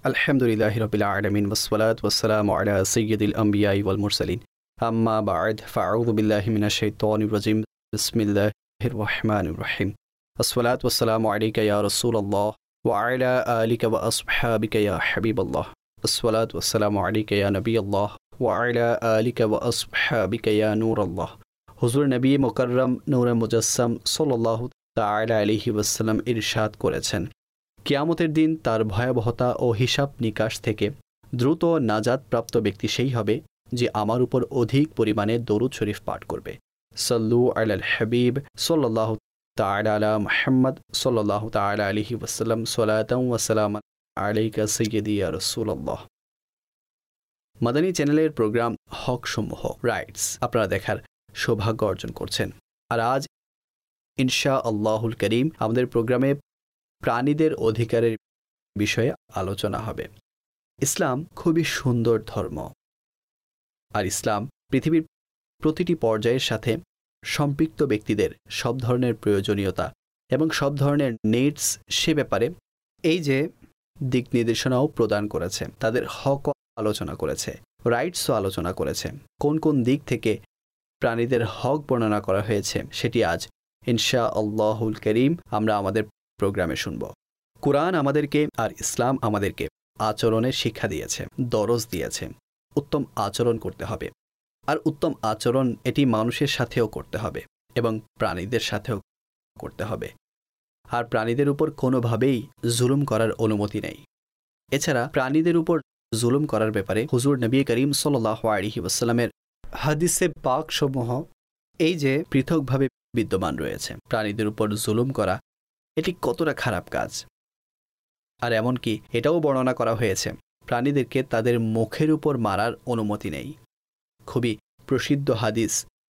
আলহামদুলিল্লাহি রাব্বিল আলামিন ওয়াসসালাতু ওয়াসসালামু আলা সাইয়্যিদিল আমবিয়াই ওয়াল মুরসালিন আম্মা বা'দ ফাআউযু বিল্লাহি মিনাশ শাইতানির রাজিম বিসমিল্লাহির রহমানির রহিম আসসালাতু ওয়াসসালামু আলাইকা ইয়া রাসূলুল্লাহ ওয়া আলা আলিকা ওয়া আসহাবিকা ইয়া হাবিবাল্লাহ আসসালাতু ওয়াসসালামু আলাইকা ইয়া নবিয়াল্লাহ ওয়া আলা আলিকা ওয়া আসহাবিকা ইয়া নূরাল্লাহ হুজুর নবী মুকাররম নূরে মুজাসসাম সাল্লাল্লাহু তাআলা আলাইহি ওয়াসাল্লাম ইরশাদ করেছেন, কিয়ামতের দিন তার ভয়াবহতা ও হিসাব নিকাশ থেকে দ্রুত নাজাত প্রাপ্ত ব্যক্তি সেই হবে যে আমার উপর অধিক পরিমাণে দরুদ শরীফ পাঠ করবে। সাল্লু আলাল হাবিব সাল্লাল্লাহু তাআলা আলা মুহাম্মদ সাল্লাল্লাহু তাআলা আলাইহি ওয়াসাল্লাম সালাতাও ওয়া সালামান আলাইকা সাইয়্যিদি ইয়া রাসূলুল্লাহ। মাদানী চ্যানেলের প্রোগ্রাম হক সমূহ রাইটস আপনারা দেখার সৌভাগ্য অর্জন করছেন। আর আজ ইনশাআল্লাহুল করিম আমাদের প্রোগ্রামে প্রাণীদের অধিকারের বিষয়ে আলোচনা হবে। ইসলাম খুবই সুন্দর ধর্ম, আর ইসলাম পৃথিবীর প্রতিটি পর্যায়ের সাথে সম্পৃক্ত ব্যক্তিদের সব ধরনের প্রয়োজনীয়তা এবং সব ধরনের নিডস সে ব্যাপারে এই যে দিক নির্দেশনাও প্রদান করেছে, তাদের হকও আলোচনা করেছে, রাইটসও আলোচনা করেছে। কোন কোন দিক থেকে প্রাণীদের হক বর্ণনা করা হয়েছে সেটি আজ ইনশাআল্লাহুল করিম আমরা আমাদের প্রোগ্রামে শুনব। কুরআন আমাদেরকে আর ইসলাম আমাদেরকে আচরণের শিক্ষা দিয়েছে, দরজ দিয়েছে। উত্তম আচরণ করতে হবে, আর উত্তম আচরণ এটি মানুষের সাথেও করতে হবে এবং প্রাণীদের সাথেও করতে হবে। আর প্রাণীদের উপর কোনোভাবেই জুলুম করার অনুমতি নেই। এছাড়া প্রাণীদের উপর জুলুম করার ব্যাপারে হুজুর নবী করিম সাল্লাল্লাহু আলাইহি ওয়াসাল্লামের হাদিসে পাক সমূহ এই যে পৃথকভাবে বিদ্যমান রয়েছে। প্রাণীদের উপর জুলুম করা এটি কতটা খারাপ কাজ। আর এমনকি এটাও বর্ণনা করা হয়েছে প্রাণীদেরকে তাদের মুখের উপর মারার অনুমতি নেই। খুবই প্রসিদ্ধ হাদিস,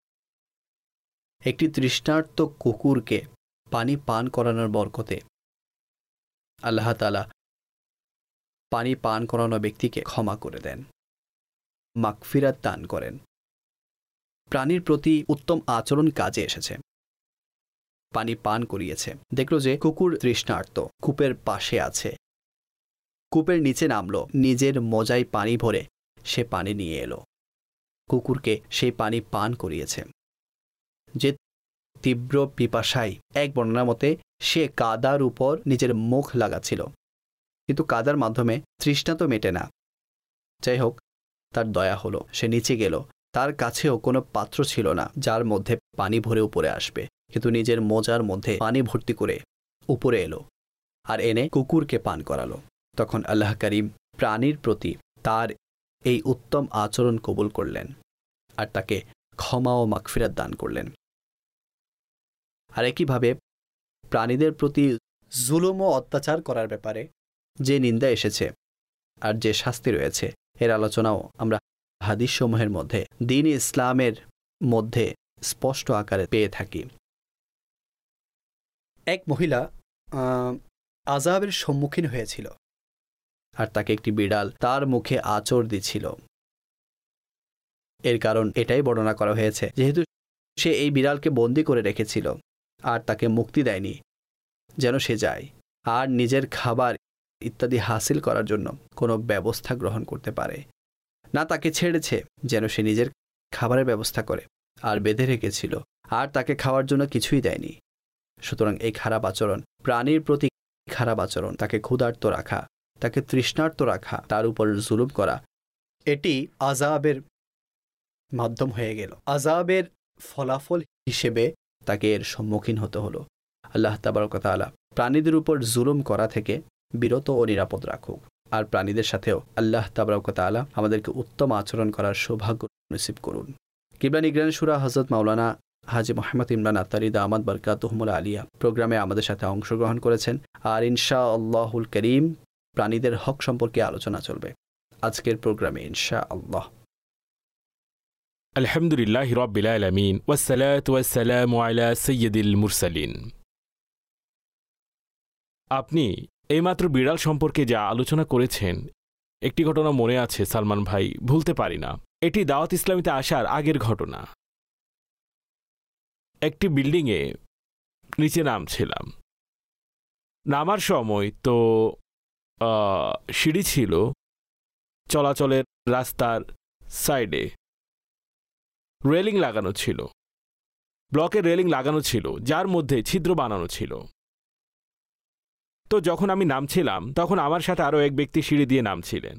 একটি তৃষ্ণার্ত কুকুরকে পানি পান করানোর বরকতে আল্লাহ তাআলা পানি পান করানো ব্যক্তিকে ক্ষমা করে দেন, মাগফিরাত দান করেন। প্রাণীর প্রতি উত্তম আচরণ কাজে এসেছে। পানি পান করিয়েছে, দেখলো যে কুকুর তৃষ্ণার্ত, কূপের পাশে আছে, কূপের নিচে নামলো, নিজের মোজায় পানি ভরে সে পানি নিয়ে এলো, কুকুরকে সেই পানি পান করিয়েছে। যে তীব্র পিপাসায়, এক বর্ণনা মতে সে কাদার উপর নিজের মুখ লাগাচ্ছিল, কিন্তু কাদার মাধ্যমে তৃষ্ণা তো মেটে না। যাই হোক, তার দয়া হলো, সে নিচে গেল, তার কাছেও কোনো পাত্র ছিল না যার মধ্যে পানি ভরে উপরে আসবে, কিন্তু নিজের মোজার মধ্যে পানি ভর্তি করে উপরে এলো আর এনে কুকুরকে পান করালো। তখন আল্লাহ করিম প্রাণীর প্রতি তার এই উত্তম আচরণ কবুল করলেন আর তাকে ক্ষমা ও মাগফিরাত দান করলেন। আর একইভাবে প্রাণীদের প্রতি জুলুম ও অত্যাচার করার ব্যাপারে যে নিন্দা এসেছে আর যে শাস্তি রয়েছে, এর আলোচনাও আমরা হাদিস সমূহের মধ্যে, দ্বীন ইসলামের মধ্যে স্পষ্ট আকারে পেয়ে থাকি। এক মহিলা আযাবের সম্মুখীন হয়েছিল আর তাকে একটি বিড়াল তার মুখে আঁচড় দিছিল। এর কারণ এটাই বর্ণনা করা হয়েছে, যেহেতু সে এই বিড়ালকে বন্দি করে রেখেছিল আর তাকে মুক্তি দেয়নি যেন সে যায় আর নিজের খাবার ইত্যাদি হাসিল করার জন্য কোনো ব্যবস্থা গ্রহণ করতে পারে না, তাকে ছেড়েছে যেন সে নিজের খাবারের ব্যবস্থা করে আর বেঁধে রেখেছিল আর তাকে খাওয়ার জন্য কিছুই দেয়নি। সুতরাং এই খারাপ আচরণ, প্রাণীর প্রতি খারাপ আচরণ, তাকে ক্ষুধার্ত রাখা, তাকে তৃষ্ণার্ত রাখা, তার উপর জুলুম করা, এটি আযাবের মাধ্যম হয়ে গেল। আযাবের ফলাফল হিসেবে তাকে এর সম্মুখীন হতে হলো। আল্লাহ তাবারক ওয়া তাআলা প্রাণীদের উপর জুলুম করা থেকে বিরত ও নিরাপদ রাখুক, আর প্রাণীদের সাথেও আল্লাহ তাবারক ওয়া তাআলা আমাদেরকে উত্তম আচরণ করার সৌভাগ্য নসিব করুন। কিবলা নিগরান শুরা হযরত মাওলানা হাজী মোহাম্মদ ইমরান আত্তারি দামাত বারকাতুহুমুল আলিয়া প্রোগ্রামে আমাদের সাথে অংশগ্রহণ করেছেন। আর ইনশাআল্লাহুল করিম প্রাণীদের হক সম্পর্কে আলোচনা চলবে আজকের প্রোগ্রামে ইনশাআল্লাহ। আলহামদুলিল্লাহি রাব্বিল আলামিন ওয়াসসালাতু ওয়াসসালামু আলা সাইয়্যিদিল মুরসালিন। আপনি এইমাত্র বিড়াল সম্পর্কে যা আলোচনা করেছেন, একটি ঘটনা মনে আছে সালমান ভাই, ভুলতে পারি না। এটি দাওয়াত ইসলামীতে আসার আগের ঘটনা। একটি বিল্ডিংয়ে নিচে নামছিলাম। নামার সময় তো সিঁড়ি ছিল চলাচলের রাস্তার সাইডে, রেলিং লাগানো ছিল, ব্লকের রেলিং লাগানো ছিল, যার মধ্যে ছিদ্র বানানো ছিল। তো যখন আমি নামছিলাম তখন আমার সাথে আরও এক ব্যক্তি সিঁড়ি দিয়ে নামছিলেন।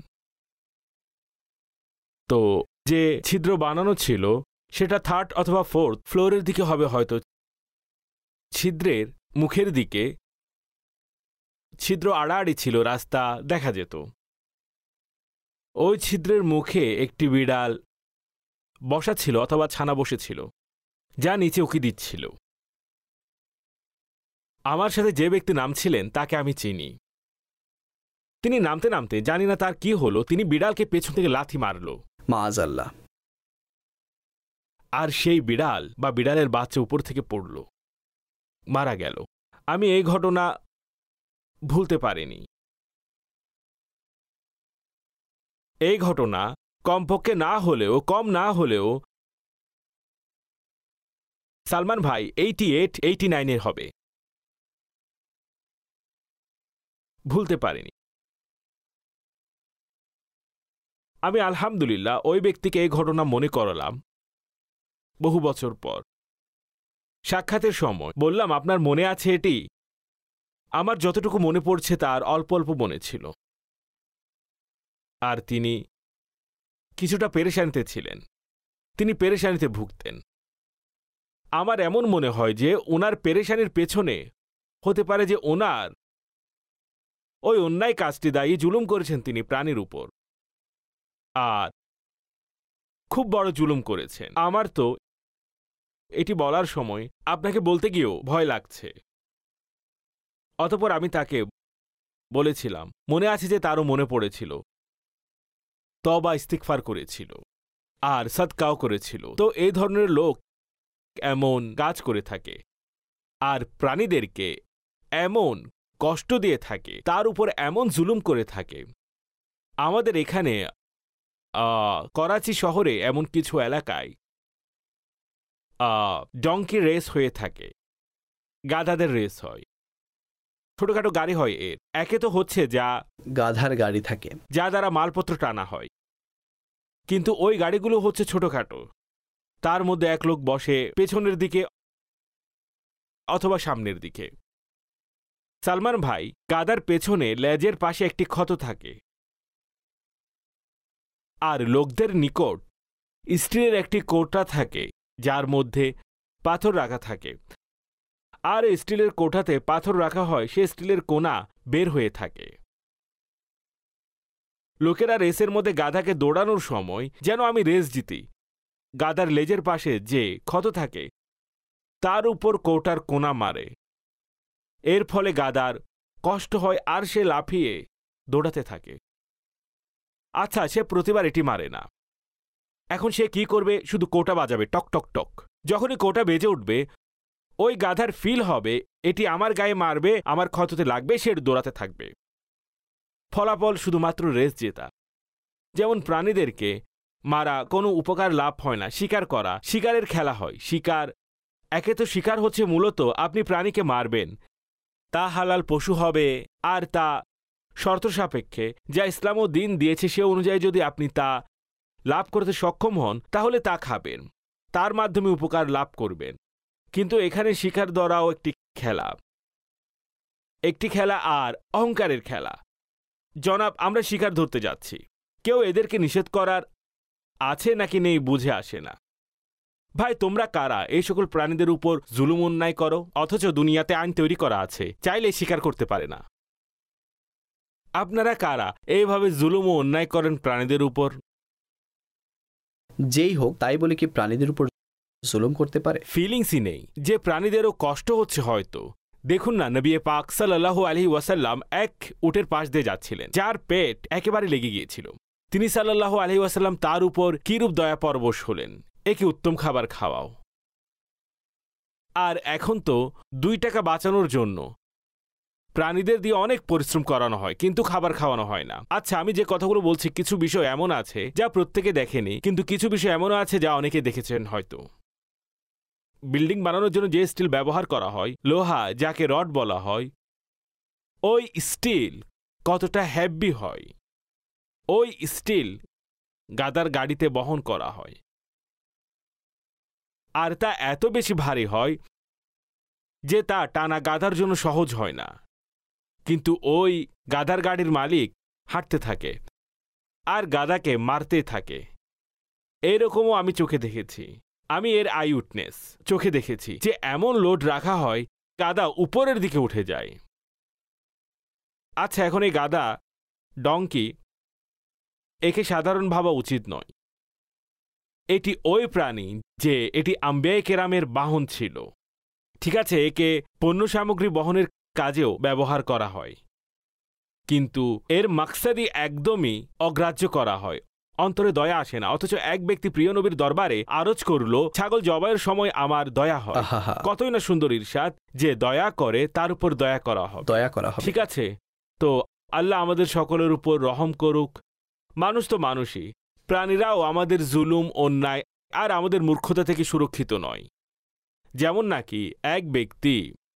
তো যে ছিদ্র বানানো ছিল সেটা 3rd অথবা 4th ফ্লোরের দিকে হবে হয়তো। ছিদ্রের মুখের দিকে ছিদ্র আড়াআড়ি ছিল, রাস্তা দেখা যেত। ওই ছিদ্রের মুখে একটি বিড়াল বসা ছিল অথবা ছানা বসেছিল, যা নিচে উকি দিচ্ছিল। আমার সাথে যে ব্যক্তি নামছিলেন তাকে আমি চিনি। তিনি নামতে নামতে জানি না তার কি হলো, তিনি বিড়ালকে পেছন থেকে লাথি মারল। মাআজাল্লাহ। আর সেই বিড়াল বা বিড়ালের বাচ্চা উপর থেকে পড়ল, মারা গেল। আমি এই ঘটনা ভুলতে পারিনি। এই ঘটনা কমপক্ষে না হলেও কম না হলেও সালমান ভাই 88-89 হবে, ভুলতে পারিনি। আমি আলহামদুলিল্লাহ ওই ব্যক্তিকে এই ঘটনা মনে করালাম বহু বছর পর। সাক্ষাতের সময় বললাম, আপনার মনে আছে এটি? আমার যতটুকু মনে পড়ছে তার অল্প অল্প মনে ছিল। আর তিনি কিছুটা পেরেশানিতে ছিলেন, তিনি পেরেশানিতে ভুগতেন। আমার এমন মনে হয় যে ওনার পেরেশানির পেছনে হতে পারে যে ওনার ওই অন্যায় কাজটি দায়ী, জুলুম করেছেন তিনি প্রাণীর উপর, আর খুব বড় জুলুম করেছেন। আমার তো এটি বলার সময় আপনাকে বলতে গিয়েও ভয় লাগছে। অতঃপর আমি তাকে বলেছিলাম, মনে আছে যে তারও মনে পড়েছিল, তওবা ইস্তিগফার করেছিল আর সাদকাও করেছিল। তো এই ধরনের লোক এমন কাজ করে থাকে আর প্রাণীদেরকে এমন কষ্ট দিয়ে থাকে, তার উপর এমন জুলুম করে থাকে। আমাদের এখানে করাচি শহরে এমন কিছু এলাকায় ডঙ্কি রেস হয়ে থাকে, গাধাদের রেস হয়, ছোটখাটো গাড়ি হয়। এর একে তো হচ্ছে যা গাধার গাড়ি থাকে, যা দ্বারা মালপত্র টানা হয়, কিন্তু ওই গাড়িগুলো হচ্ছে ছোটখাটো। তার মধ্যে এক লোক বসে পেছনের দিকে অথবা সামনের দিকে। সালমান ভাই, গাদার পেছনে লেজের পাশে একটি ক্ষত থাকে, আর লোকদের নিকট স্টিলের একটি কৌটা থাকে যার মধ্যে পাথর রাখা থাকে, আর স্টিলের কৌটাতে পাথর রাখা হয়, সে স্টিলের কোনা বের হয়ে থাকে। লোকেরা রেসের মধ্যে গাধাকে দৌড়ানোর সময় যেন আমি রেস জিতি, গাধার লেজের পাশে যে ক্ষত থাকে তার উপর কৌটার কোনা মারে। এর ফলে গাধার কষ্ট হয় আর সে লাফিয়ে দৌড়াতে থাকে। আচ্ছা, সে প্রতিবার এটি মারে না। এখন সে কি করবে? শুধু কোটা বাজাবে, টক টক টক। যখনই কোটা বেজে উঠবে, ওই গাধার ফিল হবে এটি আমার গায়ে মারবে, আমার ক্ষততে লাগবে, সে দৌড়াতে থাকবে। ফলাফল শুধুমাত্র রেস জেতা। যেমন প্রাণীদেরকে মারা কোনো উপকার লাভ হয় না, শিকার করা, শিকারের খেলা হয়। শিকার, একে তো শিকার হচ্ছে মূলত আপনি প্রাণীকে মারবেন, তা হালাল পশু হবে, আর তা শর্ত সাপেক্ষে যা ইসলাম ও দিন দিয়েছে সে অনুযায়ী যদি আপনি তা লাভ করতে সক্ষম হন তাহলে তা খাবেন, তার মাধ্যমে উপকার লাভ করবেন। কিন্তু এখানে শিকার ধরাও একটি খেলা, আর অহংকারের খেলা। জনাব, আমরা শিকার ধরতে যাচ্ছি, কেউ এদেরকে নিষেধ করার আছে নাকি নেই বুঝে আসে না। ভাই, তোমরা কারা এই সকল প্রাণীদের উপর জুলুম অন্যায় করো, অথচ দুনিয়াতে আইন তৈরি করা আছে, চাইলে শিকার করতে পারে না? আপনারা কারা এইভাবে জুলুম ও অন্যায় করেন প্রাণীদের উপর? যেই হোক, তাই বলে কি প্রাণীদের উপর জুলুম করতে পারে? ফিলিংসই নেই যে প্রাণীদেরও কষ্ট হচ্ছে হয়তো। দেখুন না, নবী পাক সাল্লাল্লাহু আলাইহি ওয়াসাল্লাম এক উটের পাশ দিয়ে যাচ্ছিলেন যার পেট একেবারে লেগে গিয়েছিল। তিনি সাল্লাল্লাহু আলাইহি ওয়াসাল্লাম তার উপর কিরূপ দয়া পরবশ হলেন, একে উত্তম খাবার খাওয়াও। আর এখন তো 2 টাকা বাঁচানোর জন্য প্রাণীদের দিয়ে অনেক পরিশ্রম করানো হয়, কিন্তু খাবার খাওয়ানো হয় না। আচ্ছা, আমি যে কথাগুলো বলছি কিছু বিষয় এমন আছে যা প্রত্যেকে দেখেনি, কিন্তু কিছু বিষয় এমনও আছে যা অনেকে দেখেছেন হয়তো। বিল্ডিং বানানোর জন্য যে স্টিল ব্যবহার করা হয়, লোহা যাকে রড বলা হয়, ওই স্টিল কতটা হেভি হয়, ওই স্টিল গাদার গাড়িতে বহন করা হয়, আর তা এত বেশি ভারী হয় যে তা টানা গাধার জন্য সহজ হয় না। কিন্তু ওই গাধার গাড়ির মালিক হাঁটতে থাকে আর গাধাকে মারতে থাকে। এরকমও আমি চোখে দেখেছি, আমি এর আই উইটনেস, চোখে দেখেছি যে এমন লোড রাখা হয় গাধা উপরের দিকে উঠে যায়। আচ্ছা, এখন এই গাধা, ডঙ্কি, একে সাধারণ ভাবা উচিত নয়। এটি ওই প্রাণী যে এটি আম্বিয়ায়ে কেরামের বাহন ছিল। ঠিক আছে, একে পণ্য সামগ্রী বহনের কাজেও ব্যবহার করা হয়, কিন্তু এর মাকসাদই একদমই অগ্রাহ্য করা হয়, অন্তরে দয়া আসে না। অথচ এক ব্যক্তি প্রিয় নবীর দরবারে আরজ করল, ছাগল জবাইয়ের সময় আমার দয়া হয়। কতই না সুন্দর ইরশাদ, যে দয়া করে তার উপর দয়া করা হবে। ঠিক আছে, তো আল্লাহ আমাদের সকলের উপর রহম করুক। মানুষ তো মানুষই, প্রাণীরাও আমাদের জুলুম, অন্যায় আর আমাদের মূর্খতা থেকে সুরক্ষিত নয়। যেমন নাকি এক ব্যক্তি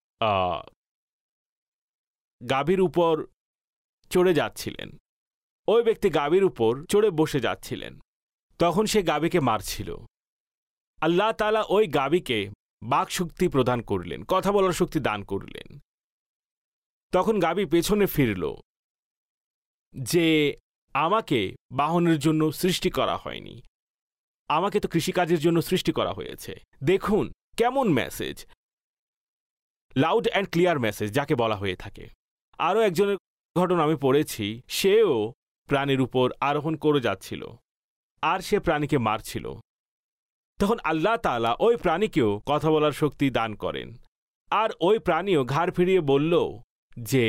গাভীর উপর চড়ে যাচ্ছিলেন, ওই ব্যক্তি গাভীর উপর চড়ে বসে যাচ্ছিলেন, তখন সে গাভীকে মারছিল। আল্লাহ তাআলা ওই গাভীকে বাক শক্তি প্রদান করলেন, কথা বলার শক্তি দান করলেন। তখন গাভী পেছনে ফিরল যে আমাকে বাহনের জন্য সৃষ্টি করা হয়নি, আমাকে তো কৃষিকাজের জন্য সৃষ্টি করা হয়েছে। দেখুন কেমন message, loud and clear message যাকে বলা হয়ে থাকে। আরও একজনের ঘটনা আমি পড়েছি, সেও প্রাণীর উপর আরোহণ করে যাচ্ছিল আর সে প্রাণীকে মারছিল। তখন আল্লাহ তাআলা ওই প্রাণীকেও কথা বলার শক্তি দান করেন, আর ওই প্রাণীও ঘাড় ফিরিয়ে বলল যে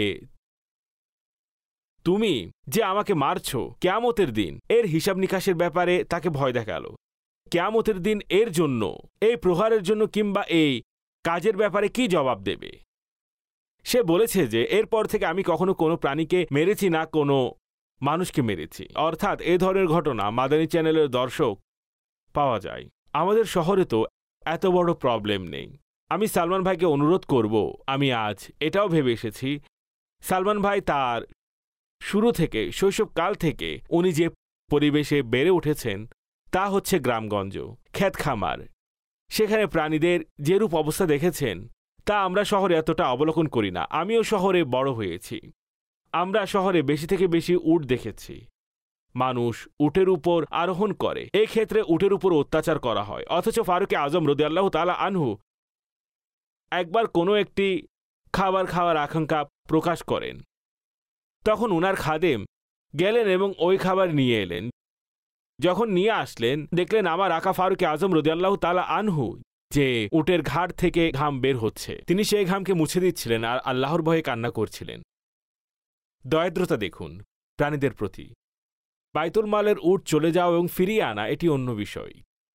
তুমি যে আমাকে মারছো, কিয়ামতের দিন এর হিসাব নিকাশের ব্যাপারে তাকে ভয় দেখালো। কিয়ামতের দিন এর জন্য, এই প্রহারের জন্য কিংবা এই কাজের ব্যাপারে কি জবাব দেবে? সে বলেছে যে এরপর থেকে আমি কখনো কোনো প্রাণীকে মেরেছি না, কোনো মানুষকে মেরেছি। অর্থাৎ এ ধরনের ঘটনা মাদানী চ্যানেলের দর্শক পাওয়া যায়। আমাদের শহরে তো এত বড় প্রবলেম নেই। আমি সালমান ভাইকে অনুরোধ করব, আমি আজ এটাও ভেবে এসেছি, সালমান ভাই তার শুরু থেকে, শৈশবকাল থেকে উনি যে পরিবেশে বেড়ে উঠেছেন তা হচ্ছে গ্রামগঞ্জ, ক্ষেত খামার। সেখানে প্রাণীদের যেরূপ অবস্থা দেখেছেন তা আমরা শহরে এতটা অবলোকন করি না। আমিও শহরে বড় হয়েছি, আমরা শহরে বেশি থেকে বেশি উট দেখেছি। মানুষ উটের উপর আরোহণ করে, এই ক্ষেত্রে উটের উপর অত্যাচার করা হয়। অথচ ফারুক আজম রাদিয়াল্লাহু তাআলা আনহু একবার কোনো একটি খাবার খাওয়ার আকাঙ্ক্ষা প্রকাশ করেন, তখন উনার খাদেম গেলেন এবং ওই খাবার নিয়ে এলেন। যখন নিয়ে আসলেন, দেখলেন আমার আকা ফারুক আজম রাদিয়াল্লাহু তাআলা আনহু যে উটের ঘাড় থেকে ঘাম বের হচ্ছে, তিনি সেই ঘামকে মুছে দিচ্ছিলেন আর আল্লাহর ভয়ে কান্না করছিলেন। দয়াদ্রতা দেখুন প্রাণীদের প্রতি। বাইতুল মালের উট চলে যাওয়া এবং ফিরিয়ে আনা এটি অন্য বিষয়,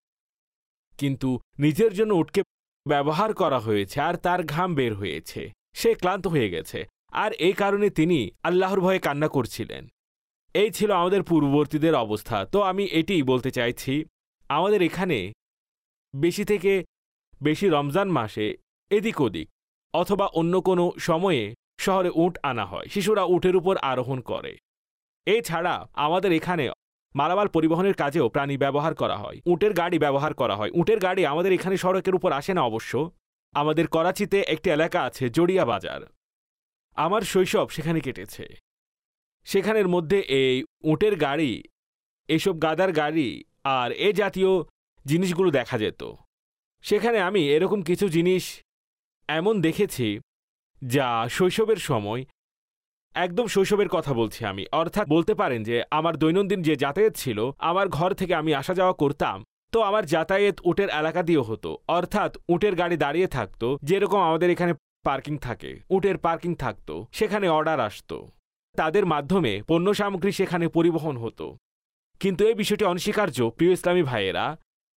কিন্তু নিজের জন্য উটকে ব্যবহার করা হয়েছে আর তার ঘাম বের হয়েছে, সে ক্লান্ত হয়ে গেছে, আর এই কারণে তিনি আল্লাহর ভয়ে কান্না করছিলেন। এই ছিল আমাদের পূর্ববর্তীদের অবস্থা। তো আমি এটিই বলতে চাইছি, আমাদের এখানে বেশি থেকে বেশি রমজান মাসে এদিক ওদিক অথবা অন্য কোনো সময়ে শহরে উট আনা হয়, শিশুরা উটের উপর আরোহণ করে। এছাড়া আমাদের এখানে মালামাল পরিবহনের কাজেও প্রাণী ব্যবহার করা হয়, উটের গাড়ি ব্যবহার করা হয়। উটের গাড়ি আমাদের এখানে সড়কের উপর আসে না অবশ্য। আমাদের করাচিতে একটি এলাকা আছে জড়িয়া বাজার, আমার শৈশব সেখানে কেটেছে। সেখানের মধ্যে এই উটের গাড়ি, এইসব গাদার গাড়ি আর এ জাতীয় জিনিসগুলো দেখা যেত। সেখানে আমি এরকম কিছু জিনিস এমন দেখেছি যা শৈশবের সময়, একদম শৈশবের কথা বলছি আমি, অর্থাৎ বলতে পারেন যে আমার দৈনন্দিন যে যাতায়াত ছিল, আমার ঘর থেকে আমি আসা যাওয়া করতাম, তো আমার যাতায়াত উটের এলাকা দিয়েও হতো। অর্থাৎ উটের গাড়ি দাঁড়িয়ে থাকতো, যেরকম আমাদের এখানে পার্কিং থাকে, উটের পার্কিং থাকতো, সেখানে অর্ডার আসতো, তাদের মাধ্যমে পণ্য সামগ্রী সেখানে পরিবহন হতো। কিন্তু এই বিষয়টি অনস্বীকার্য প্রিয় ইসলামী ভাইয়েরা।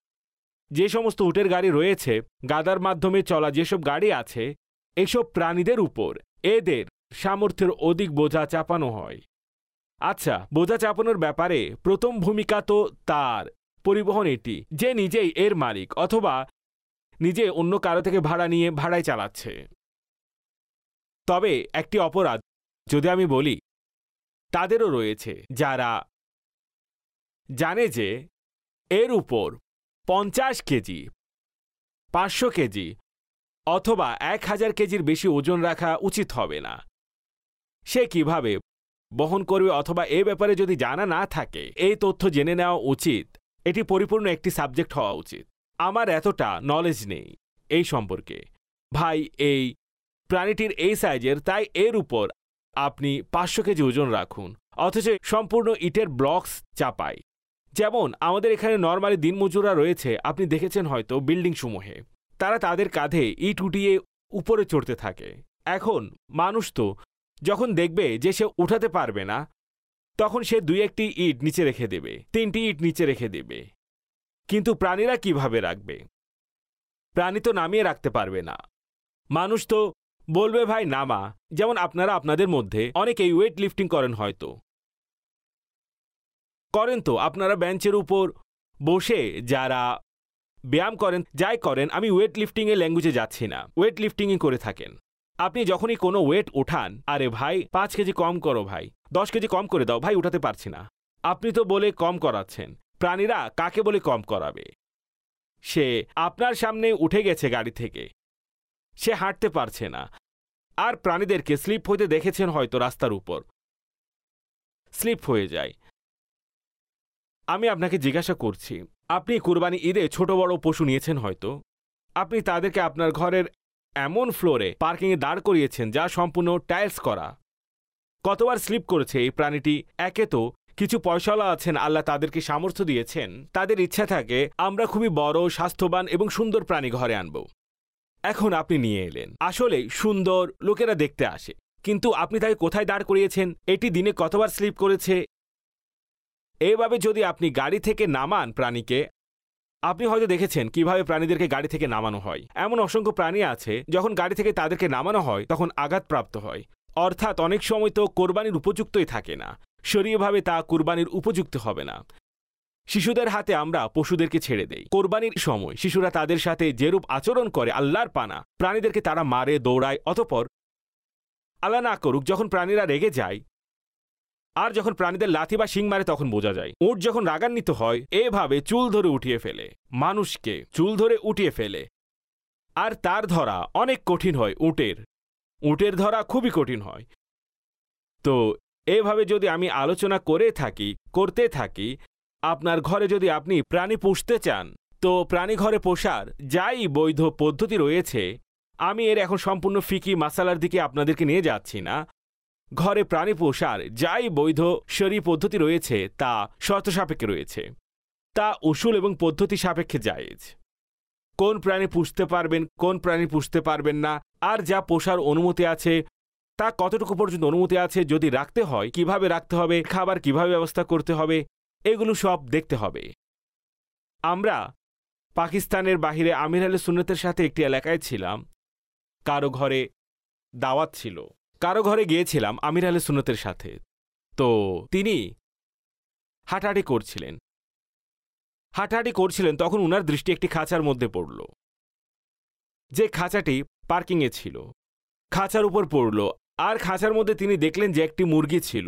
যে সমস্ত উটের গাড়ি রয়েছে, গাদার মাধ্যমে চলা যেসব গাড়ি আছে, এসব প্রাণীদের উপর এদের সামর্থ্যের অধিক বোঝা চাপানো হয়। আচ্ছা, বোঝা চাপানোর ব্যাপারে প্রথম ভূমিকা তো তার পরিবহন, এটি যে নিজেই এর মালিক অথবা নিজে অন্য কারো থেকে ভাড়া নিয়ে ভাড়ায় চালাচ্ছে। তবে একটি অপরাধ যদি আমি বলি, তাদেরও রয়েছে যারা জানে যে এর উপর 50 কেজি, 500 কেজি অথবা 1000 কেজির বেশি ওজন রাখা উচিত হবে না। সে কিভাবে বহন করবে অথবা এ ব্যাপারে যদি জানা না থাকে, এই তথ্য জেনে নেওয়া উচিত। এটি পরিপূর্ণ একটি সাবজেক্ট হওয়া উচিত। আমার এতটা নলেজ নেই এই সম্পর্কে। ভাই, এই প্রাণীটির এই সাইজের, তাই এর উপর আপনি 500 কেজি ওজন রাখুন, অথচ সম্পূর্ণ ইটের ব্লকস চাপায়। যেমন আমাদের এখানে নর্মালি দিনমজুররা রয়েছে, আপনি দেখেছেন হয়তো বিল্ডিং সমূহে, তারা তাদের কাঁধে ইট উঠিয়ে উপরে চড়তে থাকে। এখন মানুষ তো যখন দেখবে যে সে উঠাতে পারবে না, তখন সে 2-1টি ইট নিচে রেখে দেবে, 3টি ইট নিচে রেখে দেবে। কিন্তু প্রাণীরা কিভাবে রাখবে? প্রাণী তো নামিয়ে রাখতে পারবে না। মানুষ তো বলবে ভাই নামা। যেমন আপনারা আপনাদের মধ্যে অনেকেই ওয়েট লিফটিং করেন, হয়তো করেন, তো আপনারা বেঞ্চের উপর বসে যারা ব্যায়াম করেন, যাই করেন, আমি ওয়েট লিফটিংয়ের ল্যাঙ্গুয়েজে যাচ্ছি না, ওয়েট লিফটিংই করে থাকেন। আপনি যখনই কোনো ওয়েট ওঠান, আরে ভাই 5 কেজি কম করো, ভাই 10 কেজি কম করে দাও, ভাই উঠাতে পারছি না, আপনি তো বলে কম করাচ্ছেন। প্রাণীরা কাকে বলে কম করাবে? সে আপনার সামনে উঠে গেছে গাড়ি থেকে, সে হাঁটতে পারছে না। আর প্রাণীদেরকে স্লিপ হইতে দেখেছেন হয়তো, রাস্তার উপর স্লিপ হয়ে যায়। আমি আপনাকে জিজ্ঞাসা করছি, আপনি কুরবানি ঈদে ছোট বড় পশু নিয়েছেন হয়তো, আপনি তাদেরকে আপনার ঘরের এমন ফ্লোরে পার্কিংয়ে দাঁড় করিয়েছেন যা সম্পূর্ণ টাইলস করা। কতবার স্লিপ করেছে এই প্রাণীটি? একে তো কিছু পয়সাওয়ালা আছেন, আল্লাহ তাদেরকে সামর্থ্য দিয়েছেন, তাদের ইচ্ছা থাকে আমরা খুবই বড়, স্বাস্থ্যবান এবং সুন্দর প্রাণী ঘরে আনব। এখন আপনি নিয়ে এলেন, আসলে সুন্দর, লোকেরা দেখতে আসে, কিন্তু আপনি তাকে কোথায় দাঁড় করিয়েছেন? এটি দিনে কতবার স্লিপ করেছে? এইভাবে যদি আপনি গাড়ি থেকে নামান প্রাণীকে, আপনি হয়তো দেখেছেন কিভাবে প্রাণীদেরকে গাড়ি থেকে নামানো হয়। এমন অসংখ্য প্রাণী আছে যখন গাড়ি থেকে তাদেরকে নামানো হয় তখন আঘাতপ্রাপ্ত হয়, অর্থাৎ অনেক সময় তো কোরবানির উপযুক্তই থাকে না, শরীয়ভাবে তা কোরবানির উপযুক্ত হবে না। শিশুদের হাতে আমরা পশুদেরকে ছেড়ে দেই। কোরবানির সময় শিশুরা তাদের সাথে যেরূপ আচরণ করে, আল্লাহর পানা, প্রাণীদেরকে তারা মারে, দৌড়ায়। অতঃপর আল্লাহ না করুক যখন প্রাণীরা রেগে যায় আর যখন প্রাণীদের লাথি বা শিং মারে, তখন বোঝা যায়। উট যখন রাগান্বিত হয়, এভাবে চুল ধরে উঠিয়ে ফেলে, মানুষকে চুল ধরে উঠিয়ে ফেলে। আর তার ধরা অনেক কঠিন হয়। উটের ধরা খুবই কঠিন হয়। তো এভাবে যদি আমি আলোচনা করতে থাকি, আপনার ঘরে যদি আপনি প্রাণী পুষতে চান, তো প্রাণী ঘরে পোষার যাই বৈধ পদ্ধতি রয়েছে, আমি এর এখন সম্পূর্ণ ফিকি মাসালার দিকে আপনাদেরকে নিয়ে যাচ্ছি না। ঘরে প্রাণী পোষার যাই বৈধ শরী পদ্ধতি রয়েছে তা শর্ত সাপেক্ষে রয়েছে, তা উসুল এবং পদ্ধতি সাপেক্ষে জায়েজ। কোন প্রাণী পুষতে পারবেন, কোন প্রাণী পুষতে পারবেন না, আর যা পোষার অনুমতি আছে তা কতটুকু পর্যন্ত অনুমতি আছে, যদি রাখতে হয় কিভাবে রাখতে হবে, খাবার কিভাবে ব্যবস্থা করতে হবে, এগুলো সব দেখতে হবে। আমরা পাকিস্তানের বাহিরে আমির আহলে সুন্নতের সাথে একটি এলাকায় ছিলাম, কারো ঘরে দাওয়াত ছিল, কারো ঘরে গিয়েছিলাম আমির আহলে সুন্নতের সাথে। তো তিনি হাঁটাহাঁটি করছিলেন, তখন উনার দৃষ্টি একটি খাঁচার মধ্যে পড়ল, যে খাঁচাটি পার্কিংয়ে ছিল। খাঁচার উপর পড়ল, আর খাঁচার মধ্যে তিনি দেখলেন যে একটি মুরগি ছিল।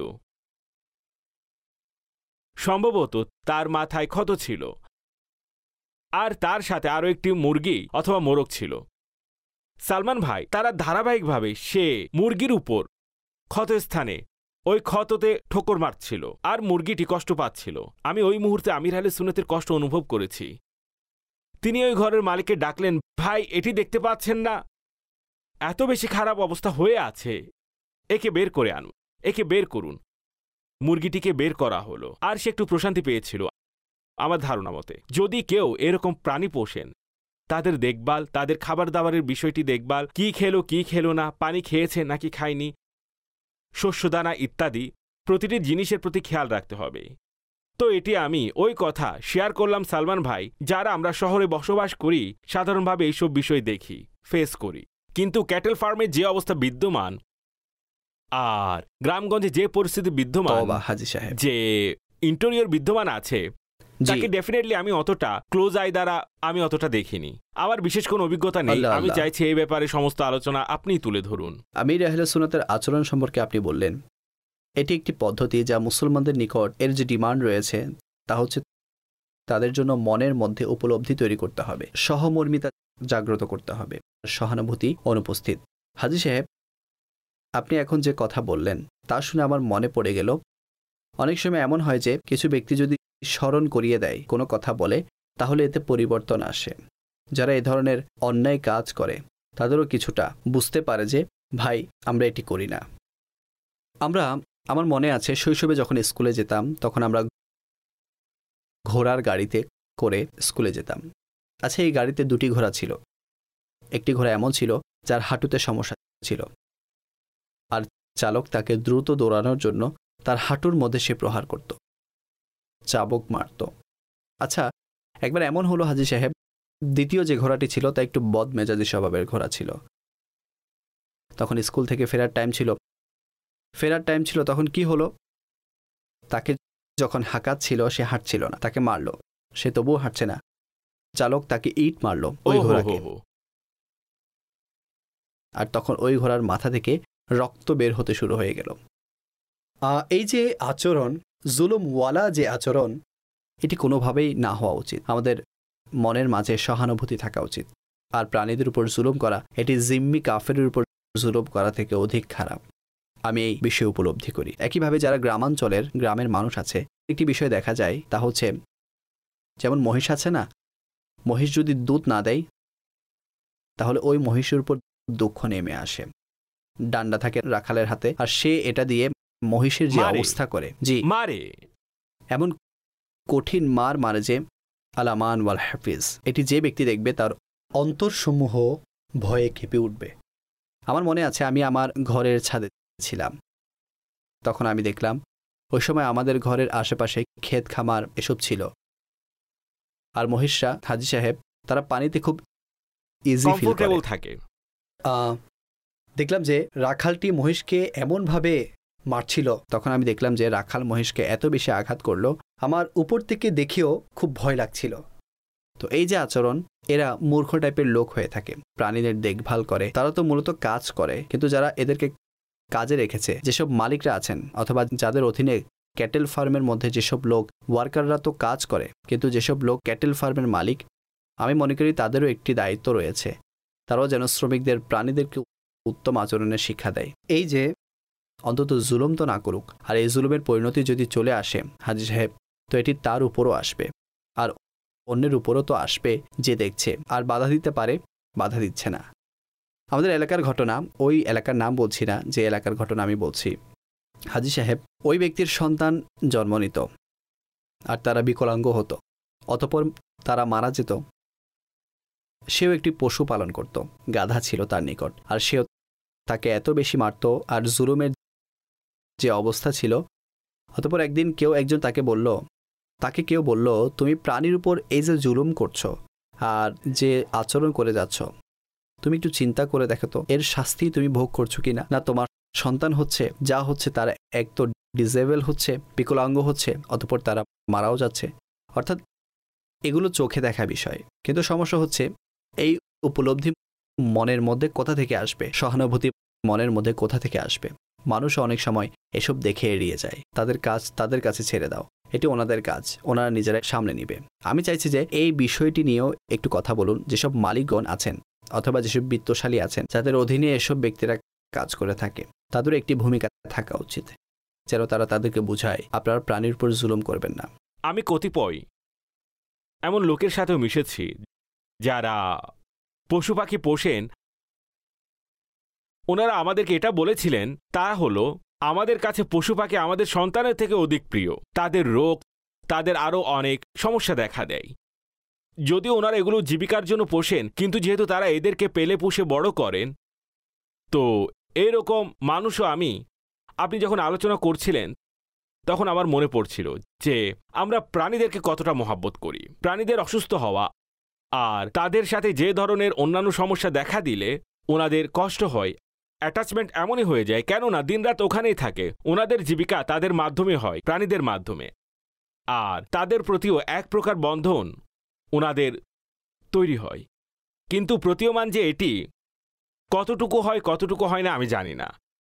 সম্ভবত তার মাথায় ক্ষত ছিল, আর তার সাথে আরও একটি মুরগি অথবা মোরগ ছিল। সালমান ভাই, তারা ধারাবাহিকভাবে সে মুরগির উপর ক্ষতস্থানে ওই ক্ষততে ঠোকর মারছিল, আর মুরগিটি কষ্ট পাচ্ছিল। আমি ওই মুহূর্তে আমির আহলে সুন্নতের কষ্ট অনুভব করেছি। তিনি ওই ঘরের মালিককে ডাকলেন, ভাই এটি দেখতে পাচ্ছেন না, এত বেশি খারাপ অবস্থা হয়ে আছে, একে বের করে আনুন, একে বের করুন। মুরগিটিকে বের করা হলো, আর সে একটু প্রশান্তি পেয়েছিল। আমার ধারণা মতে যদি কেউ এরকম প্রাণী পোষেন, তাদের দেখভাল, তাদের খাবার দাবারের বিষয়টি দেখভাল, কি খেলো না, পানি খেয়েছে নাকি খায়নি, শস্যদানা ইত্যাদি প্রতিটি জিনিসের প্রতি খেয়াল রাখতে হবে। তো এটি আমি ওই কথা শেয়ার করলাম সালমান ভাই, যারা আমরা শহরে বসবাস করি সাধারণভাবে এইসব বিষয় দেখি, ফেস করি, কিন্তু ক্যাটেল ফার্মের যে অবস্থা বিদ্যমান আর গ্রামগঞ্জে যে পরিস্থিতি বিদ্যমান, হাজী সাহেব, যে ইন্টেরিয়র বিদ্যমান আছে, তাকে ডেফিনেটলি আমি অতটা ক্লোজ আই দ্বারা আমি অতটা দেখিনি। আমার বিশেষ কোনো অভিজ্ঞতা নেই। আমি চাইছি এই ব্যাপারে সমস্ত আলোচনা আপনিই তুলে ধরুন। আমির আহলে সুন্নাতের আচরণ সম্পর্কে আপনি বললেন, এটি একটি পদ্ধতি যা মুসলমানদের নিকট এর যে ডিমান্ড রয়েছে তা হচ্ছে তাদের জন্য মনের মধ্যে উপলব্ধি তৈরি করতে হবে, সহমর্মিতা জাগ্রত করতে হবে, সহানুভূতি অনুপস্থিত। হাজী সাহেব, আপনি এখন যে কথা বললেন তা শুনে আমার মনে পড়ে গেল, অনেক সময় এমন হয় যে কিছু ব্যক্তি যদি স্মরণ করিয়ে দেয়, কোনো কথা বলে, তাহলে এতে পরিবর্তন আসে। যারা এই ধরনের অন্যায় কাজ করে তাদেরও কিছুটা বুঝতে পারে যে ভাই আমরা এটি করি না। আমার মনে আছে শৈশবে যখন স্কুলে যেতাম তখন আমরা ঘোড়ার গাড়িতে করে স্কুলে যেতাম। আচ্ছা, এই গাড়িতে দুটি ঘোড়া ছিল। একটি ঘোড়া এমন ছিল যার হাঁটুতে সমস্যা ছিল, আর চালক তাকে দ্রুত দৌড়ানোর জন্য তার হাঁটুর মধ্যে সে প্রহার করত, চাবুক মারত। আচ্ছা, একবার এমন হলো হাজী সাহেব, দ্বিতীয় যে ঘোড়াটি ছিল তা একটু বদমেজাজি স্বভাবের ঘোড়া ছিল। তখন স্কুল থেকে ফেরার টাইম ছিল তখন কি হলো, তাকে যখন হাঁকাচ্ছিল সে হাঁটছিল না, তাকে মারল, সে তবুও হাঁটছে না। চালক তাকে ইট মারল ওই ঘোড়াকে, আর তখন ওই ঘোড়ার মাথা থেকে রক্ত বের হতে শুরু হয়ে গেল। এই যে আচরণ, জুলুমওয়ালা যে আচরণ, এটি কোনোভাবেই না হওয়া উচিত। আমাদের মনের মাঝে সহানুভূতি থাকা উচিত। আর প্রাণীদের উপর জুলুম করা এটি জিম্মি কাফেরের উপর জুলুম করা থেকে অধিক খারাপ। আমি এই বিষয়ে উপলব্ধি করি। একইভাবে যারা গ্রামের মানুষ আছে, একটি বিষয় দেখা যায় তা হচ্ছে, যেমন মহিষ আছে না, মহিষ যদি দুধ না দেয় তাহলে ওই মহিষের উপর দুঃখ নেমে আসে। ডান্ডা থাকে রাখালের হাতে, আর সে এটা দিয়ে মহিষের যে অবস্থা করে, জি মারে, এমন কঠিন মার মারে যে আলামান ওয়াল হাফিজ, এটি যে ব্যক্তি দেখবে তার অন্তরসমূহ ভয়ে কেঁপে উঠবে। আমার মনে আছে আমি আমার ঘরের ছাদে ছিলাম, তখন আমি দেখলাম ওই সময় আমাদের ঘরের আশেপাশে ক্ষেত খামার এসব ছিল, আর মহিষরা, হাজী সাহেব, তারা পানিতে খুব ইজি ফিল থাকে। দেখলাম যে রাখালটি মহিষকে এমনভাবে মারছিল, তখন আমি দেখলাম যে রাখাল মহিষকে এত বেশি আঘাত করলো, আমার উপর থেকে দেখেও খুব ভয় লাগছিল। তো এই যে আচরণ, এরা মূর্খ টাইপের লোক হয়ে থাকে, প্রাণীদের দেখভাল করে, তারা তো মূলত কাজ করে, কিন্তু যারা এদেরকে কাজে রেখেছে, যেসব মালিকরা আছেন অথবা যাদের অধীনে ক্যাটেল ফার্মের মধ্যে যেসব লোক, ওয়ার্কাররা তো কাজ করে, কিন্তু যেসব লোক ক্যাটেল ফার্মের মালিক, আমি মনে করি তাদেরও একটি দায়িত্ব রয়েছে, তারাও যেন শ্রমিকদের, প্রাণীদেরকে উত্তম আচরণের শিক্ষা দেয়। এই যে অন্তত জুলুম তো না করুক, আর এই জুলুমের পরিণতি যদি চলে আসে হাজী সাহেব, তো এটি তার উপরও আসবে, আর অন্যের উপরও তো আসবে যে দেখছে, আর বাধা দিতে পারে, বাধা দিচ্ছে না। আমাদের এলাকার ঘটনা, ওই এলাকার নাম বলছি না, যে এলাকার ঘটনা আমি বলছি, হাজী সাহেব, ওই ব্যক্তির সন্তান জন্ম নিত আর তারা বিকলাঙ্গ হতো, অতঃপর তারা মারা যেত। সেও একটি পশু পালন করত, গাধা ছিল তার নিকট, আর সেও তাকে এত বেশি মারত, আর জুলুমের যে অবস্থা ছিল। অতঃপর একদিন একজন তাকে কেউ বলল, তুমি প্রাণীর উপর এই যে জুলুম করছো আর যে আচরণ করে যাচ্ছ, তুমি একটু চিন্তা করে দেখো তো, এর শাস্তি তুমি ভোগ করছো কিনা। না, তোমার সন্তান হচ্ছে, যা হচ্ছে তার এক তো ডিসেবল হচ্ছে, বিকলাঙ্গ হচ্ছে, অতঃপর তারা মারাও যাচ্ছে। অর্থাৎ এগুলো চোখে দেখা বিষয়, কিন্তু সমস্যা হচ্ছে এই উপলব্ধি মনের মধ্যে কোথা থেকে আসবে, সহানুভূতি মনের মধ্যে কোথা থেকে আসবে। মানুষ অনেক সময় এসব দেখে এড়িয়ে যায়, তাদের কাজ তাদের কাছে ছেড়ে দাও, এটি ওনাদের কাজ, ওনারা নিজেরাই সামনে নিবে। আমি চাইছি যে এই বিষয়টি নিয়েও একটু কথা বলুন, যেসব মালিকগণ আছেন অথবা যেসব বিত্তশালী আছেন, যাদের অধীনে এসব ব্যক্তিরা কাজ করে থাকে, তাদের একটি ভূমিকা থাকা উচিত, যেন তারা তাদেরকে বুঝায় আপনারা প্রাণীর উপর জুলুম করবেন না। আমি কতিপয় এমন লোকের সাথেও মিশেছি যারা পশু পাখি পোষেন। ওনারা আমাদেরকে এটা বলেছিলেন, তা হলো আমাদের কাছে পশু পাখি আমাদের সন্তানের থেকে অধিক প্রিয়। তাদের রোগ, তাদের আরও অনেক সমস্যা দেখা দেয়। যদিও ওনারা এগুলো জীবিকার জন্য পোষেন, কিন্তু যেহেতু তারা এদেরকে পেলে পুষে বড় করেন, তো এরকম মানুষও আপনি যখন আলোচনা করছিলেন তখন আমার মনে পড়ছিল যে আমরা প্রাণীদেরকে কতটা মহাব্বত করি। প্রাণীদের অসুস্থ হওয়া আর তাদের সাথে যে ধরনের অন্যান্য সমস্যা দেখা দিলে ওনাদের কষ্ট হয়, অ্যাটাচমেন্ট এমনই হয়ে যায়, কেননা দিনরাত ওখানেই থাকে। ওনাদের জীবিকা তাদের মাধ্যমে হয়, প্রাণীদের মাধ্যমে, আর তাদের প্রতিও এক প্রকার বন্ধন ওনাদের তৈরি হয়। কিন্তু প্রতীয়মান যে এটি কতটুকু হয় কতটুকু হয় না আমি জানি না।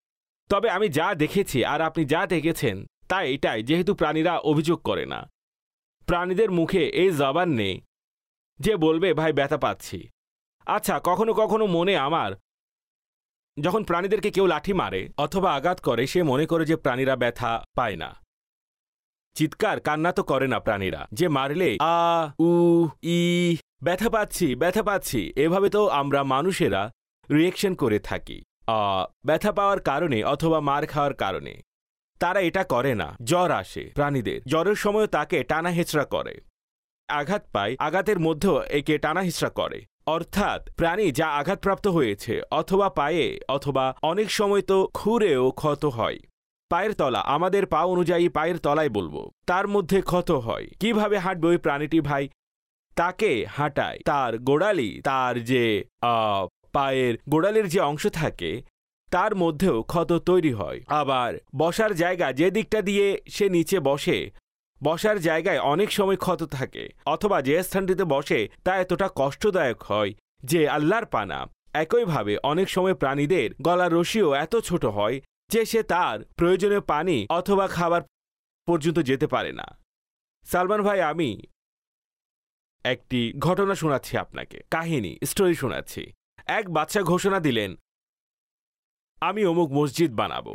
তবে আমি যা দেখেছি আর আপনি যা দেখেছেন তা এটাই, যেহেতু প্রাণীরা অভিযোগ করে না, প্রাণীদের মুখে এই জবান নেই যে বলবে ভাই ব্যথা পাচ্ছি। আচ্ছা, কখনো কখনো মনে আমার, যখন প্রাণীদেরকে কেউ লাঠি মারে অথবা আঘাত করে, সে মনে করে যে প্রাণীরা ব্যথা পায় না, চিৎকার কান্না তো করে না প্রাণীরা, যে মারলে আ উ ই ব্যথা পাচ্ছি ব্যথা পাচ্ছি, এভাবে তো আমরা মানুষেরা রিয়েকশন করে থাকি ব্যথা পাওয়ার কারণে অথবা মার খাওয়ার কারণে। তারা এটা করে না। জ্বর আসে প্রাণীদের, জ্বরের সময় তাকে টানা হেঁচড়া করে, আঘাত পায়, আঘাতের মধ্যেও একে টানা হেঁচড়া করে। অর্থাৎ প্রাণী যা আঘাতপ্রাপ্ত হয়েছে অথবা পায়ে অথবা অনেক সময় তো খুরেও ক্ষত হয়। পায়ের তলা, আমাদের পা অনুযায়ী পায়ের তলায় বলবো, তার মধ্যে ক্ষত হয়। কিভাবে হাঁটবে ওই প্রাণীটি ভাই? তাকে হাঁটায় তার গোড়ালি, তার যে পায়ের গোড়ালির যে অংশ থাকে তার মধ্যেও ক্ষত তৈরি হয়। আবার বসার জায়গা, যে দিকটা দিয়ে সে নিচে বসে, বসার জায়গায় অনেক সময় ক্ষত থাকে, অথবা যে স্থানটিতে বসে তা এতটা কষ্টদায়ক হয় যে আল্লাহর পানা। একইভাবে অনেক সময় প্রাণীদের গলার রশিও এত ছোট হয় যে সে তার প্রয়োজনীয় পানি অথবা খাবার পর্যন্ত যেতে পারে না। সালমান ভাই, আমি একটি ঘটনা শোনাচ্ছি আপনাকে, কাহিনী, স্টোরি শোনাচ্ছি। এক বাচ্চা ঘোষণা দিলেন, আমি অমুক মসজিদ বানাবো।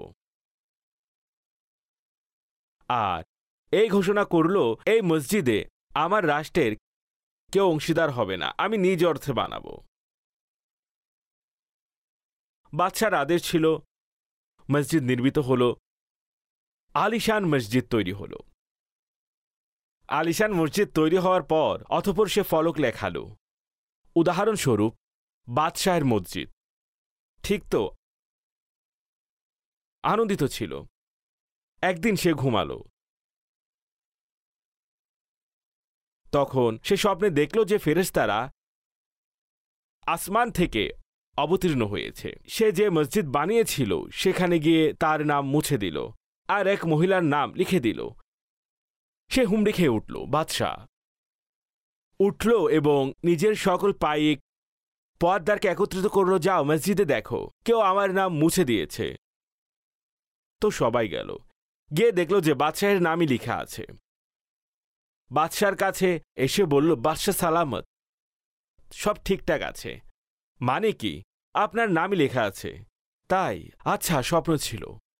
আর এই ঘোষণা করলো, এই মসজিদে আমার রাষ্ট্রের কেউ অংশীদার হবে না, আমি নিজ অর্থে বানাবো। বাদশার আদেশ ছিল, মসজিদ নির্মিত হলো, আলিশান মসজিদ তৈরি হলো। আলিশান মসজিদ তৈরি হওয়ার পর অতঃপর সে ফলক লেখালো, উদাহরণস্বরূপ বাদশাহের মসজিদ। ঠিক তো, আনন্দিত ছিল। একদিন সে ঘুমালো, তখন সে স্বপ্নে দেখল যে ফেরেশতারা আসমান থেকে অবতীর্ণ হয়েছে। সে যে মসজিদ বানিয়েছিল সেখানে গিয়ে তার নাম মুছে দিল আর এক মহিলার নাম লিখে দিল। সে হুমড়ি খেয়ে উঠল। বাদশাহ উঠল এবং নিজের সকল পাইক পয়াদ্দারকে একত্রিত করল, যাও মসজিদে দেখো, কেউ আমার নাম মুছে দিয়েছে। তো সবাই গেল, গিয়ে দেখল যে বাদশাহের নামই লেখা আছে। বাদশার কাছে এসে বলল, বাদশাহ সালামত, সব ঠিকঠাক আছে। মানে কি? আপনার নামই লেখা আছে। তাই? আচ্ছা, স্বপ্ন ছিল।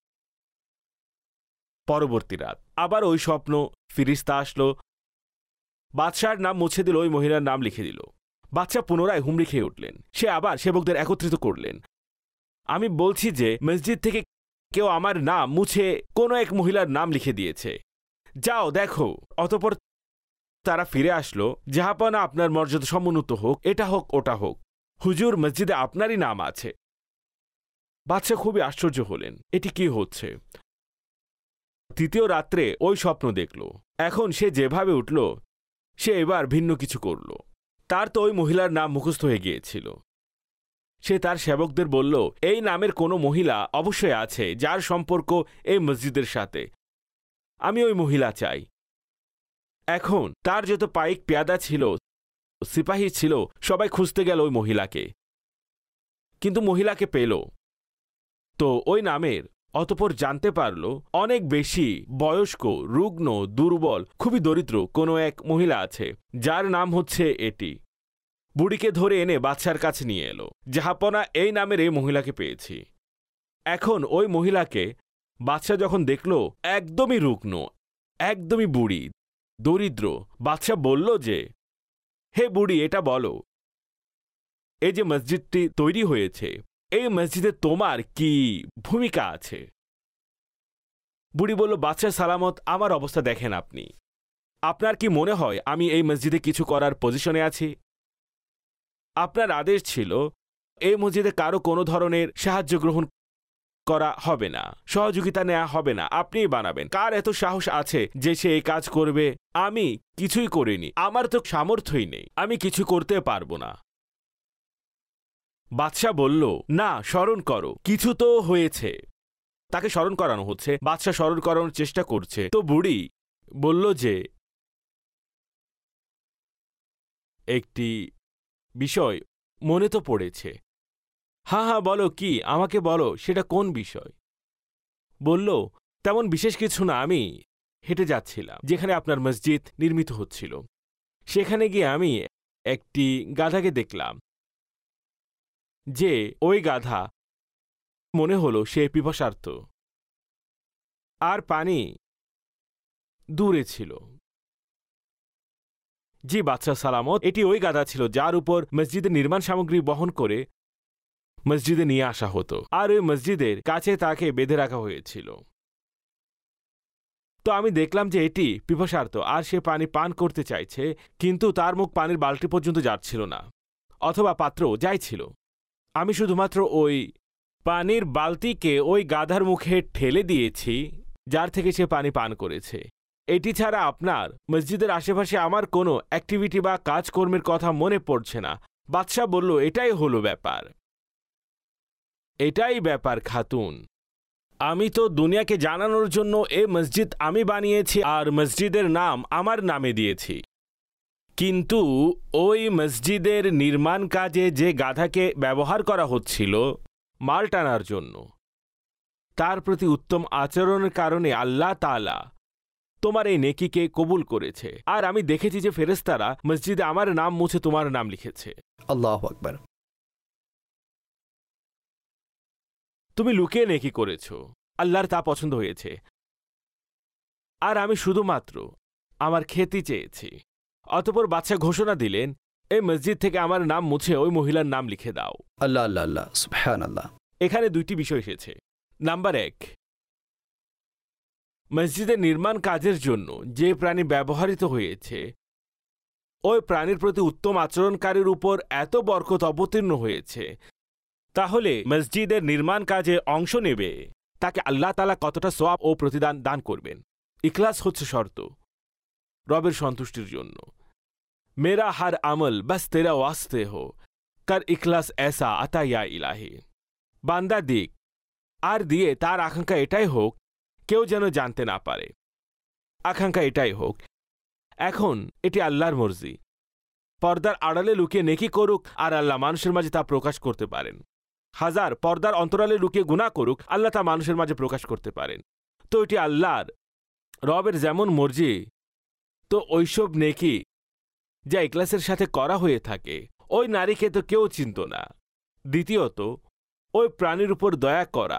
পরবর্তী রাত আবার ওই স্বপ্ন, ফিরিস্তা আসলো, বাদশার নাম মুছে দিল, ওই মহিলার নাম লিখে দিল। বাদশা পুনরায় হুমড়ি খেয়ে উঠলেন। সে আবার সেবকদের একত্রিত করলেন, আমি বলছি যে মসজিদ থেকে কেউ আমার নাম মুছে কোনো এক মহিলার নাম লিখে দিয়েছে, যাও দেখো। অতঃপর তারা ফিরে আসলো, জাহাপনা আপনার মর্যাদা সমুন্নত হোক, এটা হোক ওটা হোক, হুজুর মসজিদে আপনারই নাম আছে। বাদশা খুবই আশ্চর্য হলেন, এটি কি হচ্ছে? তৃতীয় রাত্রে ওই স্বপ্ন দেখল। এখন সে যেভাবে উঠল, সে এবার ভিন্ন কিছু করল। তার তো ওই মহিলার নাম মুখস্থ হয়ে গিয়েছিল। সে তার সেবকদের বলল, এই নামের কোনো মহিলা অবশ্যই আছে যার সম্পর্ক এই মসজিদের সাথে, আমি ওই মহিলা চাই। এখন তার যত পাইক পেয়াদা ছিল, সিপাহী ছিল, সবাই খুঁজতে গেল ওই মহিলাকে, কিন্তু মহিলাকে পেল। তো ওই নামের অতঃপর জানতে পারল অনেক বেশি বয়স্ক, রুগ্ন, দুর্বল, খুবই দরিদ্র কোনো এক মহিলা আছে যার নাম হচ্ছে এটি। বুড়িকে ধরে এনে বাদশার কাছে নিয়ে এলো, জাহাপনা এই নামের এই মহিলাকে পেয়েছি। এখন ওই মহিলাকে বাদশা যখন দেখল একদমই রুগ্ন, একদমই বুড়ি, দরিদ্র, বাদশা বলল যে, হে বুড়ি, এটা বলো, এই যে মসজিদটি তৈরি হয়েছে, এই মসজিদে তোমার কি ভূমিকা আছে? বুড়ি বলল, বাদশা সালামত, আমার অবস্থা দেখেন আপনি, আপনার কি মনে হয় আমি এই মসজিদে কিছু করার পজিশনে আছি? আপনার আদেশ ছিল এই মসজিদে কারো কোনো ধরনের সাহায্য গ্রহণ করা হবে না, সহযোগিতা নেওয়া হবে না, আপনিই বানাবেন। কার এত সাহস আছে যে সে এই কাজ করবে? আমি কিছুই করিনি, আমার তো সামর্থ্যই নেই, আমি কিছু করতে পারবো না। বাদশা বলল, না, স্মরণ করো, কিছু তো হয়েছে। তাকে স্মরণ করানো হচ্ছে, বাদশা স্মরণ করানোর চেষ্টা করছে। তো বুড়ি বলল যে, একটি বিষয় মনে তো পড়েছে। হ্যাঁ হ্যাঁ, বলো, কি, আমাকে বলো, সেটা কোন বিষয়? বলল, তেমন বিশেষ কিছু না, আমি হেঁটে যাচ্ছিলাম যেখানে আপনার মসজিদ নির্মিত হচ্ছিল। সেখানে গিয়ে আমি একটি গাধাকে দেখলাম, যে ওই গাধা মনে হলো সে পিপাসার্ত, আর পানি দূরে ছিল। জি বাদশা সালামত, এটি ওই গাধা ছিল যার উপর মসজিদের নির্মাণ সামগ্রী বহন করে মসজিদে নিয়ে আসা হতো, আর ওই মসজিদের কাছে তাকে বেঁধে রাখা হয়েছিল। তো আমি দেখলাম যে এটি পিপাসার্ত, আর সে পানি পান করতে চাইছে, কিন্তু তার মুখ পানির বালতি পর্যন্ত যাচ্ছিল না, অথবা পাত্র যাই ছিল। আমি শুধুমাত্র ওই পানির বালতিকে ওই গাধার মুখে ঠেলে দিয়েছি, যার থেকে সে পানি পান করেছে। এটি ছাড়া আপনার মসজিদের আশেপাশে আমার কোনো অ্যাক্টিভিটি বা কাজকর্মের কথা মনে পড়ছে না। বাদশাহ বলল, এটাই হলো ব্যাপার, এটাই ব্যাপার খাতুন। আমি তো দুনিয়াকে জানানোর জন্য এ মসজিদ আমি বানিয়েছি, আর মসজিদের নাম আমার নামে দিয়েছি, কিন্তু ওই মসজিদের নির্মাণ কাজে যে গাধাকে ব্যবহার করা হচ্ছিল মাল টানার জন্য, তার প্রতি উত্তম আচরণের কারণে আল্লাহ তাআলা তোমার এই নেকিকে কবুল করেছে। আর আমি দেখেছি যে ফেরেশতারা মসজিদে আমার নাম মুছে তোমার নাম লিখেছে। আল্লাহু আকবার। তুমি লুকিয়ে নেকি করেছ, আল্লাহর তা পছন্দ হয়েছে, আর আমি শুধুমাত্র আমার খ্যাতি চেয়েছি। অতঃপর বাদশা ঘোষণা দিলেন, এই মসজিদ থেকে আমার নাম মুছে ওই মহিলার নাম লিখে দাও। আল্লাহ আল্লাহ আল্লাহ, সুবহানাল্লাহ। এখানে দুইটি বিষয় এসেছে। নাম্বার 1, মসজিদের নির্মাণ কাজের জন্য যে প্রাণী ব্যবহৃত হয়েছে, ওই প্রাণীর প্রতি উত্তম আচরণকারীর উপর এত বরকত অবতীর্ণ হয়েছে, তাহলে মসজিদের নির্মাণ কাজে অংশ নেবে তাকে আল্লাহ তাআলা কতটা সওয়াব ও প্রতিদান দান করবেন। ইখলাস হচ্ছে শর্ত রবের সন্তুষ্টির জন্য। মেরা হার আমল বাস তেরা ওয়াস্তে হো, কর ইখলাস এসা আতা ইয়া ইলাহি। বান্দা দিক আর দিয়ে তার আকাঙ্ক্ষা এটাই হোক কেউ যেন জানতে না পারে, আকাঙ্ক্ষা এটাই হোক। এখন এটি আল্লাহর মর্জি, পর্দার আড়ালে লুকিয়ে নেকি করুক আর আল্লাহ মানুষের মাঝে তা প্রকাশ করতে পারেন। হাজার পর্দার অন্তরালে লুকিয়ে গুনাহ করুক, আল্লাহ তা মানুষের মাঝে প্রকাশ করতে পারেন। তো এটি আল্লাহর রবের যেমন মর্জি, তো ওইসব নেকি যা ইখলাসের সাথে করা হয়ে থাকে, ওই নারীকে তো কেউ চিনত না। দ্বিতীয়ত, ওই প্রাণীর উপর দয়া করা,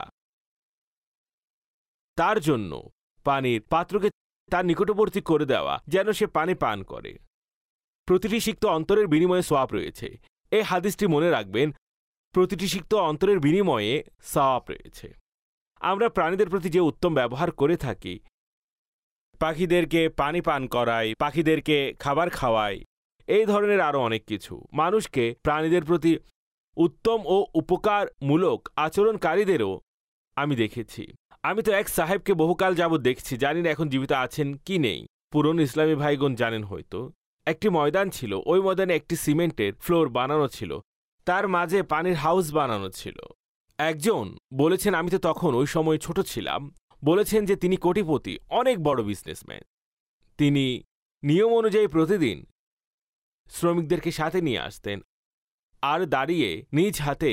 তার জন্য পানির পাত্রকে তার নিকটবর্তী করে দেওয়া যেন সে পানি পান করে। প্রতিটি সিক্ত অন্তরের বিনিময়ে সওয়াব রয়েছে। এই হাদিসটি মনে রাখবেন, প্রতিটি সিক্ত অন্তরের বিনিময়ে সওয়াব রয়েছে। আমরা প্রাণীদের প্রতি যে উত্তম ব্যবহার করে থাকি, পাখিদেরকে পানি পান করাই, পাখিদেরকে খাবার খাওয়াই, এই ধরনের আরও অনেক কিছু, মানুষকে প্রাণীদের প্রতি উত্তম ও উপকারমূলক আচরণকারীদেরও আমি দেখেছি। আমি তো এক সাহেবকে বহুকাল যাবৎ দেখছি, জানি না এখন জীবিত আছেন কি নেই। পুরনো ইসলামী ভাইগণ জানেন হয়তো। একটি ময়দান ছিল, ওই ময়দানে একটি সিমেন্টের ফ্লোর বানানো ছিল, তার মাঝে পানির হাউস বানানো ছিল। একজন বলেছেন, আমি তো তখন ওই সময় ছোট ছিলাম, বলেছেন যে তিনি কোটিপতি, অনেক বড় বিজনেসম্যান। তিনি নিয়ম অনুযায়ী প্রতিদিন শ্রমিকদেরকে সাথে নিয়ে আসতেন আর দাঁড়িয়ে নিজ হাতে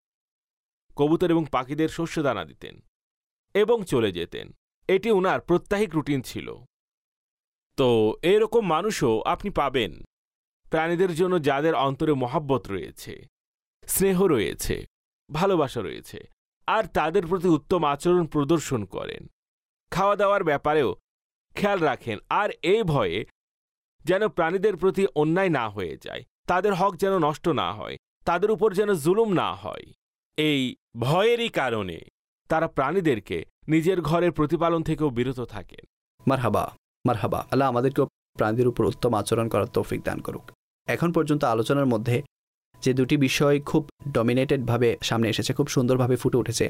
কবুতর এবং পাখিদের শস্য দানা দিতেন এবং চলে যেতেন। এটি ওনার প্রত্যাহিক রুটিন ছিল। তো এরকম মানুষও আপনি পাবেন, প্রাণীদের জন্য যাদের অন্তরে মহাব্বত রয়েছে, স্নেহ রয়েছে, ভালোবাসা রয়েছে, আর তাদের প্রতি উত্তম আচরণ প্রদর্শন করেন। খাওয়া দাওয়ার ব্যাপারেও খেয়াল রাখেন, আর এই ভয়ে যেন প্রাণীদের প্রতি অন্যায় না হয়ে যায়, তাদের হক যেন নষ্ট না হয়, তাদের উপর যেন জুলুম না হয়। এই ভয়েরই কারণে তারা প্রাণীদেরকে নিজের ঘরের প্রতিপালন থেকেও বিরত থাকেন। মারহাবা মারহাবা। আল্লাহ আমাদেরকেও প্রাণীদের উপর উত্তম আচরণ করার তৌফিক দান করুক। এখন পর্যন্ত আলোচনার মধ্যে যে দুটি বিষয় খুব ডমিনেটেডভাবে সামনে এসেছে, খুব সুন্দরভাবে ফুটে উঠেছে,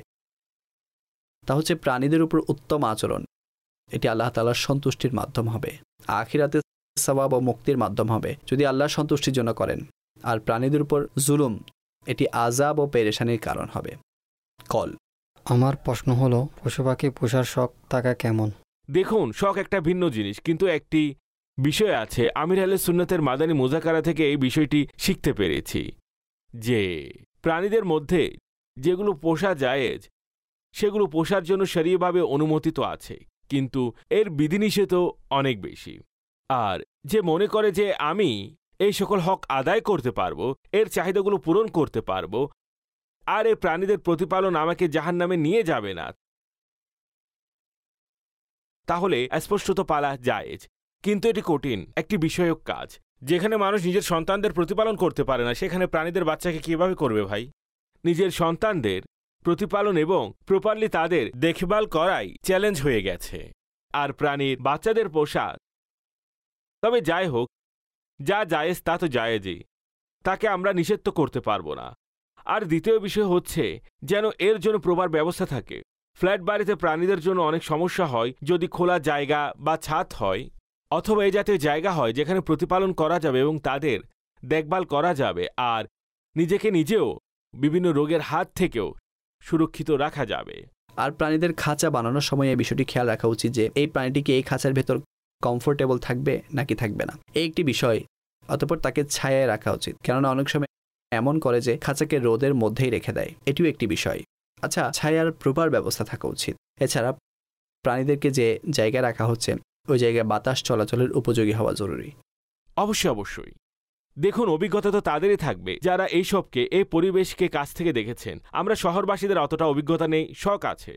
তা হচ্ছে প্রাণীদের উপর উত্তম আচরণ, এটি আল্লাহ তাআলার সন্তুষ্টির মাধ্যম হবে, আখিরাতে সওয়াব ও মুক্তির মাধ্যম হবে যদি আল্লাহর সন্তুষ্টির জন্য করেন। আর প্রাণীদের উপর জুলুম, এটি আযাব ও পেরেশানির কারণ হবে। কল। আমার প্রশ্ন হলো, পশু পাখি পোষার শখ থাকা কেমন? দেখুন, শখ একটা ভিন্ন জিনিস, কিন্তু একটি বিষয় আছে, আমির আহলে সুন্নাতের মাদানী মুযাকারা থেকে এই বিষয়টি শিখতে পেরেছি যে প্রাণীদের মধ্যে যেগুলো পোষা জায়েজ, সেগুলো পোষার জন্য শরীয়ভাবে অনুমোদিত আছে, কিন্তু এর বিধিনিষেধও অনেক বেশি। আর যে মনে করে যে আমি এই সকল হক আদায় করতে পারবো, এর চাহিদাগুলো পূরণ করতে পারবো, আর এই প্রাণীদের প্রতিপালন আমাকে জাহান্নামে নিয়ে যাবে না, তাহলে স্পষ্টত পালা জায়েজ। কিন্তু এটি কঠিন একটি বিষয়ক কাজ। যেখানে মানুষ নিজের সন্তানদের প্রতিপালন করতে পারে না, সেখানে প্রাণীদের বাচ্চাকে কিভাবে করবে ভাই? নিজের সন্তানদের প্রতিপালন এবং প্রপারলি তাদের দেখভাল করাই চ্যালেঞ্জ হয়ে গেছে, আর প্রাণীর বাচ্চাদের পোষা। তবে যাই হোক, যা জায়েজ তা তো জায়েজই, তাকে আমরা নিষেধ তো করতে পারবো না। আর দ্বিতীয় বিষয় হচ্ছে যেন এর জন্য প্রপার ব্যবস্থা থাকে। ফ্ল্যাট বাড়িতে প্রাণীদের জন্য অনেক সমস্যা হয় যদি খোলা জায়গা বা ছাদ হয়, অথবা এই জাতীয় জায়গা হয় যেখানে প্রতিপালন করা যাবে এবং তাদের দেখভাল করা যাবে, আর নিজেকে নিজেও বিভিন্ন রোগের হাত থেকেও সুরক্ষিত রাখা যাবে। আর প্রাণীদের খাঁচা বানানোর সময় এই বিষয়টি খেয়াল রাখা উচিত যে এই প্রাণীটিকে এই খাঁচার ভেতর কমফোর্টেবল থাকবে নাকি থাকবে না, এই একটি বিষয়। অতঃপর তাকে ছায়ায় রাখা উচিত, কেননা অনেক সময় এমন করে যে খাঁচাকে রোদের মধ্যেই রেখে দেয়, এটিও একটি বিষয়। আচ্ছা, ছায়ার প্রপার ব্যবস্থা থাকা উচিত। এছাড়া প্রাণীদেরকে যে জায়গায় রাখা হচ্ছে ওই জায়গায় বাতাস চলাচলের উপযোগী হওয়া জরুরি। অবশ্যই অবশ্যই। দেখুন, অভিজ্ঞতা তো তাদেরই থাকবে যারা এইসবকে, এই পরিবেশকে কাছ থেকে দেখেছেন। আমরা শহরবাসীদের অতটা অভিজ্ঞতা নেই, শখ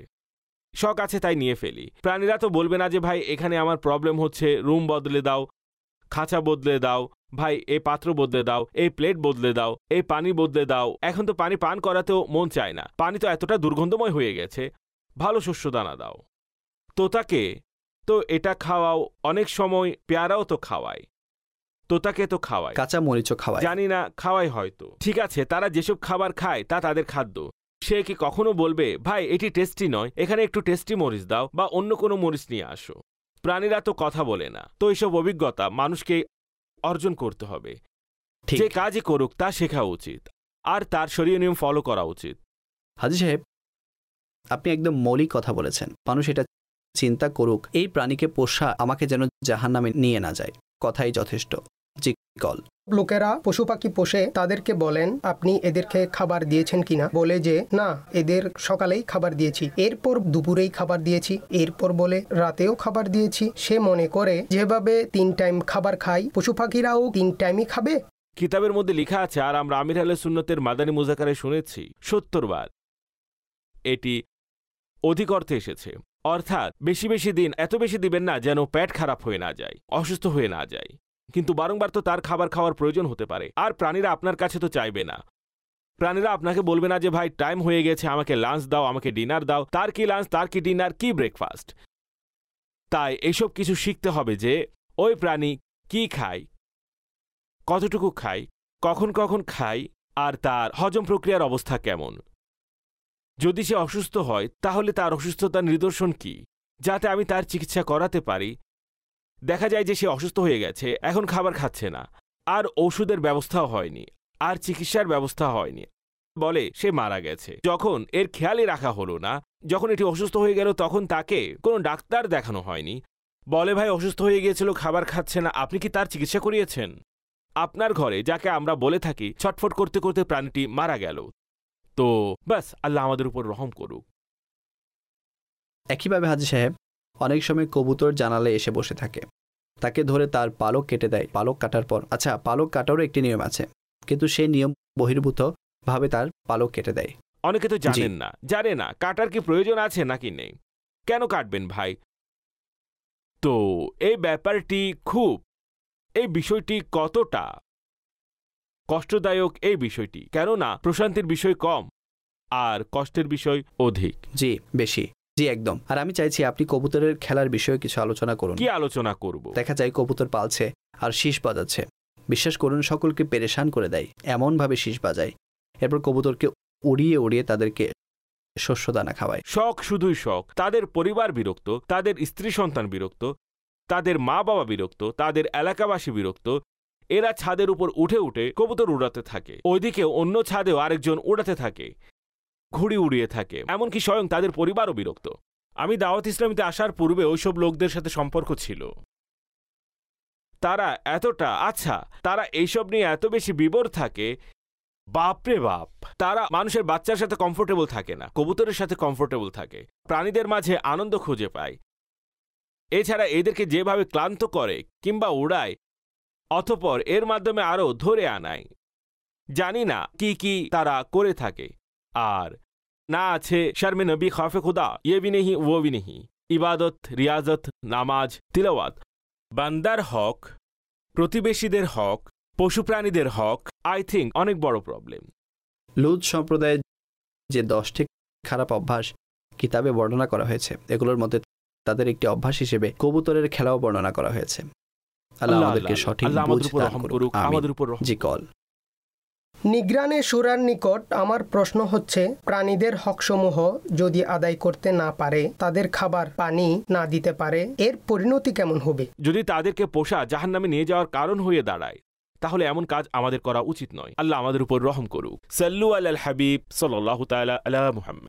আছে তাই নিয়ে ফেলি। প্রাণীরা তো বলবে না যে ভাই এখানে আমার প্রবলেম হচ্ছে, রুম বদলে দাও, খাঁচা বদলে দাও, ভাই এই পাত্র বদলে দাও, এই প্লেট বদলে দাও, এই পানি বদলে দাও। এখন তো পানি পান করাতেও মন চায় না, পানি তো এতটা দুর্গন্ধময় হয়ে গেছে, ভালো শস্য দানা দাও। তোতাকে তো এটা খাওয়াও, অনেক সময় পেয়ারাও তো খাওয়ায়, তোতাকে তো খাওয়ায়, কাঁচা মরিচও খাওয়ায়, জানি না খাওয়াই হয়তো। ঠিক আছে, তারা যেসব খাবার খায় তা তাদের খাদ্য। সে কি কখনো বলবে ভাই এটি টেস্টি নয়, এখানে একটু টেস্টি মরিচ দাও বা অন্য কোনো মরিচ নিয়ে আসো? প্রাণীরা তো কথা বলে না। তো এইসব অভিজ্ঞতা মানুষকে অর্জন করতে হবে। যে কাজই করুক তা শেখা উচিত, আর তার শরীয়ত নিয়ম ফলো করা উচিত। হাজী সাহেব, আপনি একদম মৌলিক কথা বলেছেন। মানুষ এটা চিন্তা করুক, এই প্রাণীকে পোষা আমাকে যেন জাহান্নামে নিয়ে না যায়, কথাই যথেষ্ট। জি কল। লোকেরা পশু পাখি পোষে, তাদেরকে বলেন আপনি এদেরকে খাবার দিয়েছেন কিনা, বলে যে না, এদের সকালেই খাবার দিয়েছি, এরপর দুপুরেই খাবার দিয়েছি, এরপর বলে রাতেও খাবার দিয়েছি। সে মনে করে যেভাবে 3 টাইম খাবার খাই, পশু পাখিরাও 3 টাইমই খাবে। কিতাবের মধ্যে লেখা আছে, আর আমরা আমির আহলে সুন্নতের মাদানী মুজাকারে শুনেছি 70 বার এটি অধিক অর্থে এসেছে। অর্থাৎ বেশি বেশি দিন এত বেশি দিবেন না যেন পেট খারাপ হয়ে না যায়, অসুস্থ হয়ে না যায়। কিন্তু বারংবার তো তার খাবার খাওয়ার প্রয়োজন হতে পারে। আর প্রাণীরা আপনার কাছে তো চাইবে না, প্রাণীরা আপনাকে বলবে না যে ভাই টাইম হয়ে গেছে, আমাকে লাঞ্চ দাও, আমাকে ডিনার দাও। তার কি লাঞ্চ, তার কি ডিনার, কি ব্রেকফাস্ট? তাই এইসব কিছু শিখতে হবে যে ওই প্রাণী কি খায়, কতটুকু খায়, কখন কখন খায়, আর তার হজম প্রক্রিয়ার অবস্থা কেমন। যদি সে অসুস্থ হয় তাহলে তার অসুস্থতার নিদর্শন কি, যাতে আমি তার চিকিৎসা করাতে পারি। দেখা যায় যে সে অসুস্থ হয়ে গেছে, এখন খাবার খাচ্ছে না, আর ওষুধের ব্যবস্থাও হয়নি, আর চিকিৎসার ব্যবস্থা হয়নি, বলে সে মারা গেছে। যখন এর খেয়ালই রাখা হলো না, যখন এটি অসুস্থ হয়ে গেল, তখন তাকে কোনো ডাক্তার দেখানো হয়নি, বলে ভাই অসুস্থ হয়ে গিয়েছিল, খাবার খাচ্ছে না, আপনি কি তার চিকিৎসা করিয়েছেন? আপনার ঘরে যাকে আমরা বলে থাকি ছটফট করতে করতে প্রাণীটি মারা গেল, তো ব্যাস, আল্লাহ আমাদের উপর রহম করুক। একইভাবে হাজী সাহেব, অনেক সময় কবুতর জানালে এসে বসে থাকে, তাকে ধরে তার পালক কেটে দেয়। পালক কাটার পর, আচ্ছা পালক কাটারও একটি নিয়ম আছে, কিন্তু সেই নিয়ম বহির্ভূত ভাবে তার পালক কেটে দেয়। অনেকে তো জানে না কাটার কি প্রয়োজন আছে নাকি নেই, কেন কাটবেন ভাই? তো এই ব্যাপারটি এই বিষয়টি কতটা কষ্টদায়ক, এই বিষয়টি, কেননা প্রশান্তির বিষয় কম আর কষ্টের বিষয় অধিক। জি বেশি, জি একদম। আর আমি চাইছি আপনি কবুতরের খেলার বিষয়ে কিছু আলোচনা করুন। কি আলোচনা করব? দেখা যায় কবুতর পালছে আর শীষ বাজাচ্ছে, বিশ্বাস করুন সকলকে পেরেশান করে দেয়, এমনভাবে শীষ বাজায়, এরপর কবুতরকে উড়িয়ে উড়িয়ে তাদেরকে শস্য দানা খাওয়ায়। শখ, শুধুই শখ। তাদের পরিবার বিরক্ত, তাদের স্ত্রী সন্তান বিরক্ত, তাদের মা বাবা বিরক্ত, তাদের এলাকাবাসী বিরক্ত। এরা ছাদের উপর উঠে উঠে কবুতর উড়াতে থাকে, ওইদিকে অন্য ছাদেও আরেকজন উড়াতে থাকে, ঘুড়ি উড়িয়ে থাকে, এমনকি স্বয়ং তাদের পরিবারও বিরক্ত। আমি দাওয়াত ইসলামীতে আসার পূর্বে ওইসব লোকদের সাথে সম্পর্ক ছিল। তারা এতটা, আচ্ছা তারা এইসব নিয়ে এত বেশি বিবর থাকে বাপরে বাপ, তারা মানুষের বাচ্চার সাথে কমফোর্টেবল থাকে না, কবুতরের সাথে কমফোর্টেবল থাকে, প্রাণীদের মাঝে আনন্দ খুঁজে পায়। এছাড়া এদেরকে যেভাবে ক্লান্ত করে কিংবা উড়ায়, অতঃপর এর মাধ্যমে আরও ধরে আনায়, জানি না কি কি তারা করে থাকে। আর না আছে শর্মে নবী খাফে খুদা, ইয়ে ভি নেহি ও ভি নেহি, ইবাদত, রিয়াজত, নামাজ, তিলাওয়াত, বান্দার হক, প্রতিবেশীদের হক, পশু প্রাণীদের হক, আই থিঙ্ক অনেক বড় প্রবলেম। লুত সম্প্রদায়ের যে 10টি খারাপ অভ্যাস কিতাবে বর্ণনা করা হয়েছে, এগুলোর মধ্যে তাদের একটি অভ্যাস হিসেবে কবুতরের খেলাও বর্ণনা করা হয়েছে। আল্লাহ আমাদেরকে সঠিক বুঝ দান করুক। আমাদের উপর জি কল। নিগরানে শুরার নিকট আমার প্রশ্ন হচ্ছে, প্রাণীদের হকসমূহ যদি আদায় করতে না পারে, তাদের খাবার পানি না দিতে পারে, এর পরিণতি কেমন হবে? যদি তাদেরকে পোষা জাহান্নামে নিয়ে যাওয়ার কারণ হয়ে দাঁড়ায়, তাহলে এমন কাজ আমাদের করা উচিত নয়। আল্লাহ আমাদের উপর রহম করুক। সাল্লু আলাল হাবিব সাল্লাল্লাহু তাআলা আলা মুহাম্মদ।